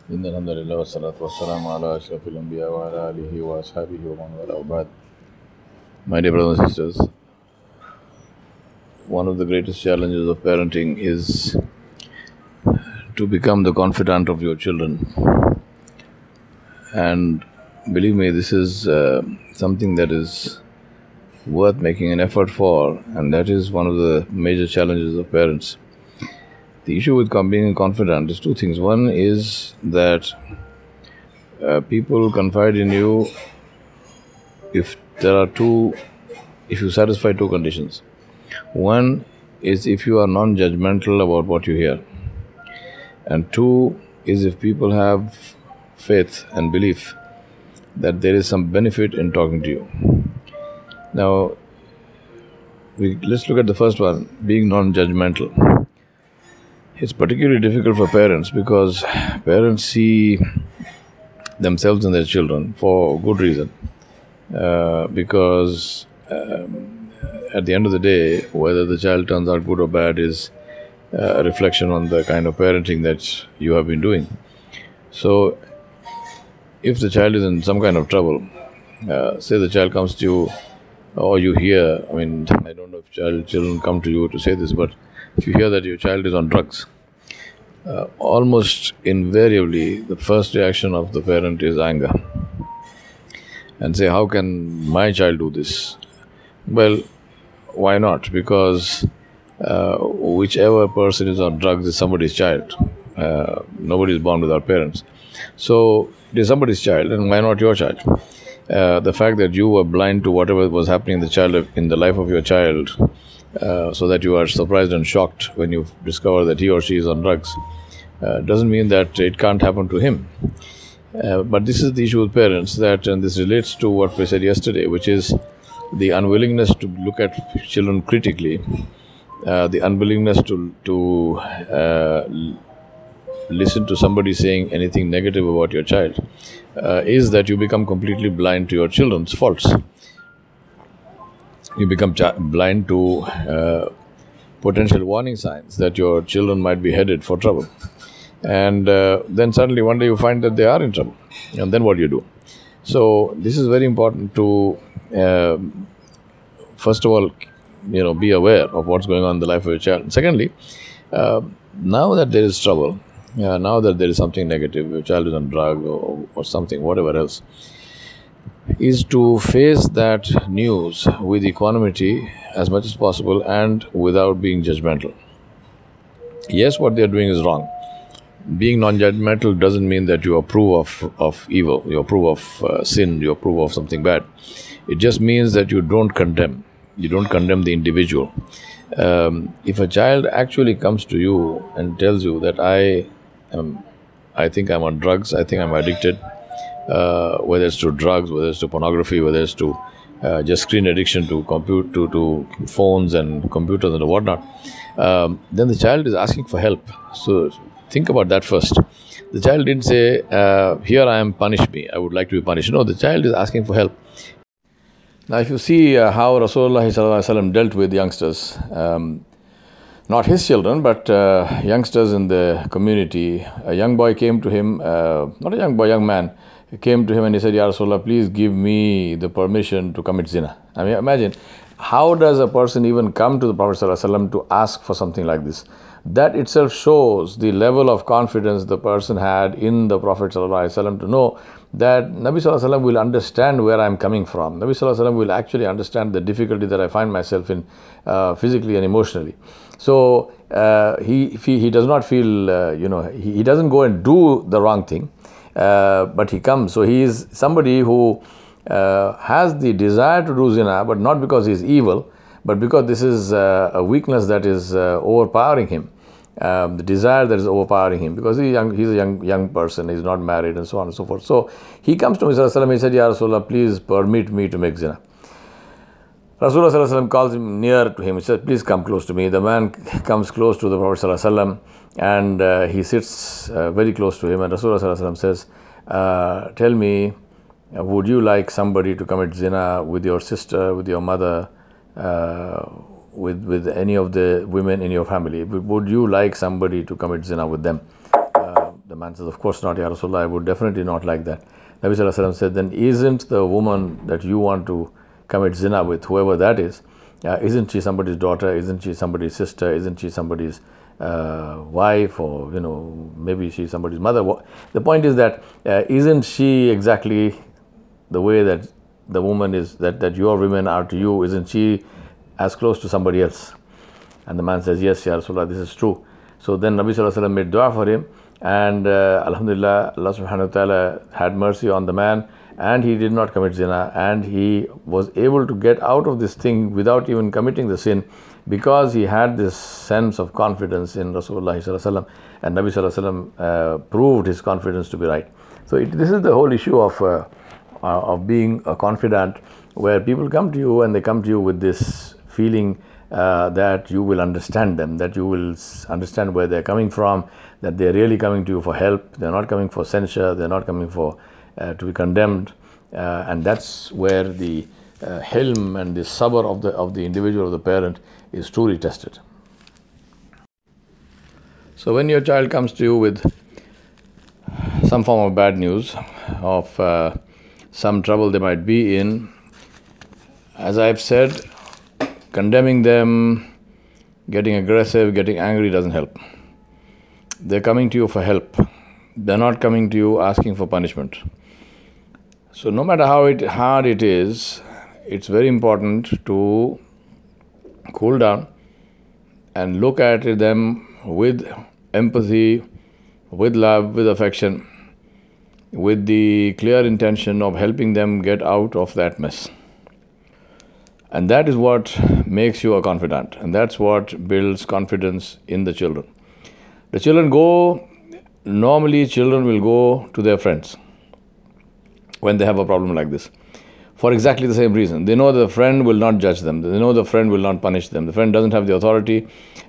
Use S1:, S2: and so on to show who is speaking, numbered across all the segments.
S1: إن الحمد لله والصلاة والسلام على أشرف الأنبياء وعلى آله وأصحابه ومن والاه وبعد. My dear brothers and sisters, one of the greatest challenges of parenting is to become the confidant of your children. And believe me, this is something that is worth making an effort for, and that is one of the major challenges of parents. The issue with being confident is two things. One is that people confide in you if you satisfy two conditions. One is if you are non-judgmental about what you hear, and two is if people have faith and belief that there is some benefit in talking to you. Now, let's look at the first one, being non-judgmental. It's particularly difficult for parents because parents see themselves in their children for good reason. Because at the end of the day, whether the child turns out good or bad is a reflection on the kind of parenting that you have been doing. So, if the child is in some kind of trouble, say the child comes to you, or you hear, I don't know if children come to you to say this, but if you hear that your child is on drugs, almost invariably the first reaction of the parent is anger. And say, how can my child do this? Well, why not? Because whichever person is on drugs is somebody's child. Nobody is born without parents. So it is somebody's child, and why not your child? The fact that you were blind to whatever was happening in the life of your child, so that you are surprised and shocked when you discover that he or she is on drugs, doesn't mean that it can't happen to him. But this is the issue with parents, and this relates to what we said yesterday, which is the unwillingness to look at children critically, the unwillingness to listen to somebody saying anything negative about your child, is that you become completely blind to your children's faults. You become blind to potential warning signs that your children might be headed for trouble. And then suddenly one day you find that they are in trouble. And then what do you do? So this is very important to, first of all, be aware of what's going on in the life of your child. Secondly, now that there is trouble, now that there is something negative, your child is on drug or something, whatever else, is to face that news with equanimity as much as possible and without being judgmental. Yes, what they are doing is wrong. Being non-judgmental doesn't mean that you approve of evil, you approve of sin, you approve of something bad. It just means that you don't condemn. You don't condemn the individual. If a child actually comes to you and tells you that I think I'm on drugs, I think I'm addicted, whether it's to drugs, whether it's to pornography, whether it's to just screen addiction to to phones and computers and whatnot, then the child is asking for help. So think about that first. The child didn't say, here I am, punish me, I would like to be punished. No, the child is asking for help. Now, if you see how Rasulullah dealt with youngsters, not his children, but youngsters in the community, a young boy came to him, not a young boy, young man, came to him and he said, Ya Rasulullah, please give me the permission to commit zina. Imagine, how does a person even come to the Prophet ﷺ to ask for something like this? That itself shows the level of confidence the person had in the Prophet ﷺ to know that Nabi ﷺ will understand where I am coming from. Nabi ﷺ will actually understand the difficulty that I find myself in physically and emotionally. So he does not feel, he doesn't go and do the wrong thing, but he comes. So he is somebody who has the desire to do zina, but not because he is evil, but because this is a weakness that is overpowering him, the desire that is overpowering him, because he's a young person, he's not married, and so on and so forth. So he comes to Rasulullah, he said, Ya Rasulullah, please permit me to make zina. Rasulullah calls him near to him. He says, please come close to me. The man comes close to the Prophet and he sits very close to him. And Rasulullah says, tell me, would you like somebody to commit zina with your sister, with your mother, with any of the women in your family? Would you like somebody to commit zina with them? The man says, of course not, Ya Rasulullah, I would definitely not like that. Nabi Sallallahu Alaihi Wasallam said, then isn't the woman that you want to commit zina with, whoever that is, isn't she somebody's daughter, isn't she somebody's sister, isn't she somebody's wife, or maybe she's somebody's mother. The point is that isn't she exactly the way that the woman is, that your women are to you, isn't she as close to somebody else? And the man says, yes, Ya Rasulullah, this is true. So then Nabi Sallallahu Alaihi Wasallam made dua for him, and Alhamdulillah, Allah Subhanahu wa Ta'ala had mercy on the man, and he did not commit zina, and he was able to get out of this thing without even committing the sin, because he had this sense of confidence in Rasulullah Sallallahu Alaihi Wasallam, and Nabi Sallallahu Alaihi Wasallam proved his confidence to be right. So this is the whole issue of being a confidant, where people come to you and they come to you with this feeling that you will understand them, that you will understand where they're coming from, that they're really coming to you for help, they're not coming for censure, they're not coming for to be condemned, and that's where the hilm and the sabr of the individual, of the parent, is truly tested. So when your child comes to you with some form of bad news, of some trouble they might be in, as I've said, condemning them, getting aggressive, getting angry doesn't help. They're coming to you for help. They're not coming to you asking for punishment. So no matter how hard it is, it's very important to cool down and look at them with empathy, with love, with affection, with the clear intention of helping them get out of that mess. And that is what makes you a confidant, and that's what builds confidence in the children. The children normally children will go to their friends when they have a problem like this, for exactly the same reason. They know the friend will not judge them. They know the friend will not punish them. The friend doesn't have the authority.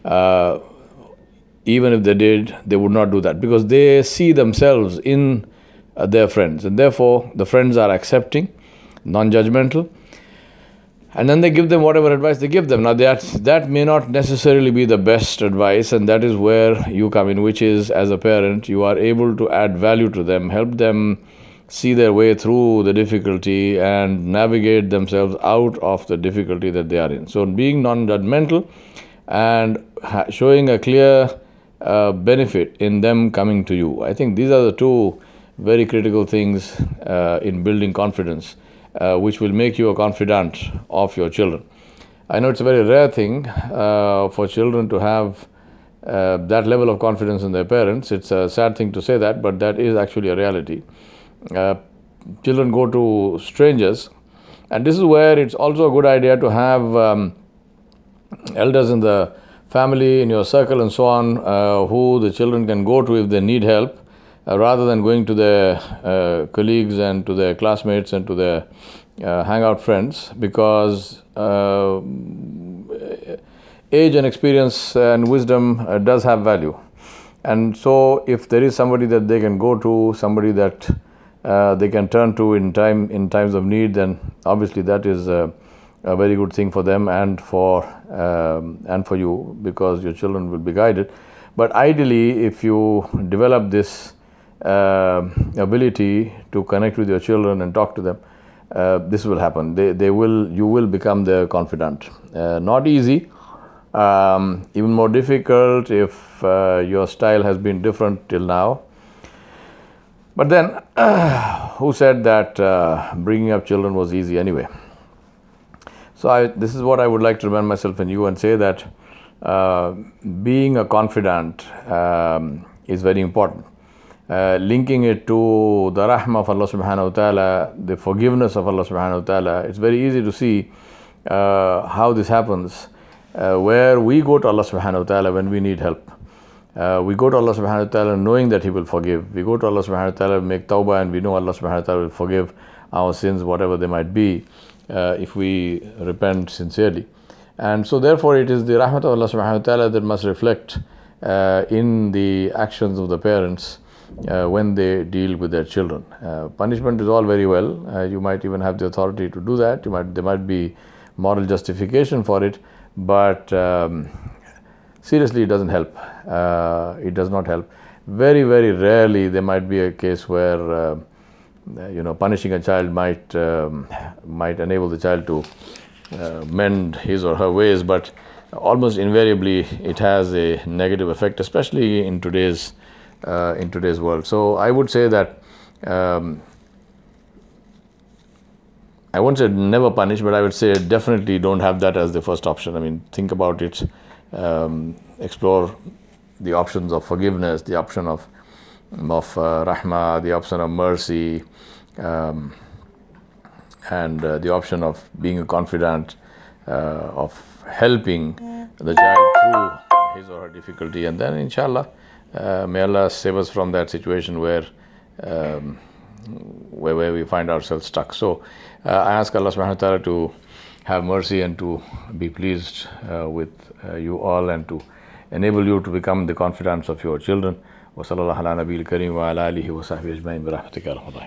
S1: Even if they did, they would not do that, because they see themselves in their friends, and therefore the friends are accepting, non-judgmental, and then they give them whatever advice they give them. Now that may not necessarily be the best advice, and that is where you come in, which is, as a parent, you are able to add value to them, help them see their way through the difficulty and navigate themselves out of the difficulty that they are in. So being non-judgmental and showing a clear benefit in them coming to you. I think these are the two very critical things in building confidence, which will make you a confidant of your children. I know it's a very rare thing for children to have that level of confidence in their parents. It's a sad thing to say that, but that is actually a reality. Children go to strangers, and this is where it's also a good idea to have elders in the family, in your circle and so on, who the children can go to if they need help, rather than going to their colleagues and to their classmates and to their hangout friends, because age and experience and wisdom does have value. And so if there is somebody that they can go to, somebody that they can turn to in times of need, then obviously that is a very good thing for them and for you, because your children will be guided. But ideally, if you develop this ability to connect with your children and talk to them, this will happen. You will become their confidant. Not easy, even more difficult if your style has been different till now. But then, who said that bringing up children was easy anyway? So this is what I would like to remind myself and you, and say that being a confidant is very important. Linking it to the rahmah of Allah subhanahu wa ta'ala, the forgiveness of Allah subhanahu wa ta'ala, it's very easy to see how this happens, where we go to Allah subhanahu wa ta'ala when we need help. We go to Allah subhanahu wa ta'ala knowing that He will forgive. We go to Allah subhanahu wa ta'ala, make tawbah, and we know Allah subhanahu wa ta'ala will forgive our sins, whatever they might be, if we repent sincerely. And so therefore it is the rahmat of Allah subhanahu wa ta'ala that must reflect in the actions of the parents when they deal with their children. Punishment is all very well. You might even have the authority to do that. There might be moral justification for it, but seriously, it doesn't help. It does not help. Very, very rarely there might be a case where punishing a child might enable the child to mend his or her ways, but almost invariably it has a negative effect, especially in today's world. So I would say that I won't say never punish, but I would say definitely don't have that as the first option. I mean, think about it, explore the options of forgiveness, the option of rahmah, the option of mercy, and the option of being a confidant, of helping the child through his or her difficulty, and then inshallah, may Allah save us from that situation where we find ourselves stuck. So I ask Allah subhanahu wa ta'ala to have mercy and to be pleased with you all, and to enable you to become the confidants of your children. Wa sallallahu ala nabiyil kareem wa ala alihi wa sahbihi ajma'in bi rahmatika ya arhamar rahimin.